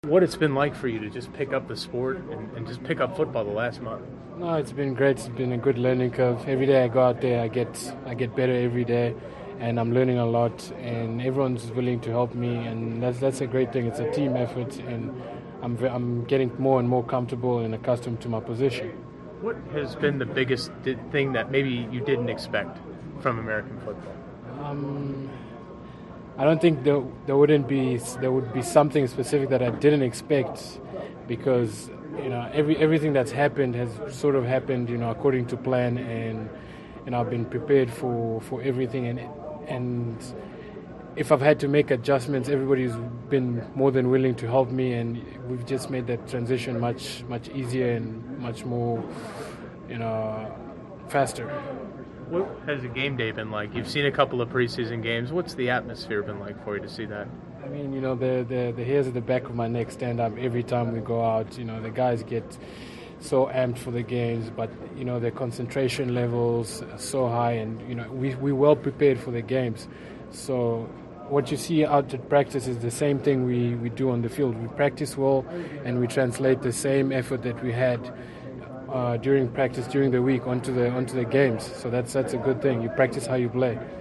What it's been like for you to just pick up the sport and just pick up football the last month. No, it's been great. It's been a good learning curve. Every day I go out there, I get better every day, and I'm learning a lot. And everyone's willing to help me, and that's a great thing. It's a team effort, and I'm getting more and more comfortable and accustomed to my position. What has been the biggest thing that maybe you didn't expect from American football? I don't think there would be something specific that I didn't expect, because everything that's happened has sort of happened according to plan, and I've been prepared for everything, and if I've had to make adjustments, everybody's been more than willing to help me, and we've just made that transition much easier and much more faster. What has a game day been like? You've seen a couple of preseason games. What's the atmosphere been like for you to see that? I mean, the hairs at the back of my neck stand up every time we go out. The guys get so amped for the games, but their concentration levels are so high, and we're well prepared for the games. So what you see out at practice is the same thing we do on the field. We practice well, and we translate the same effort that we had during practice during the week onto the games. So that's a good thing. You practice how you play.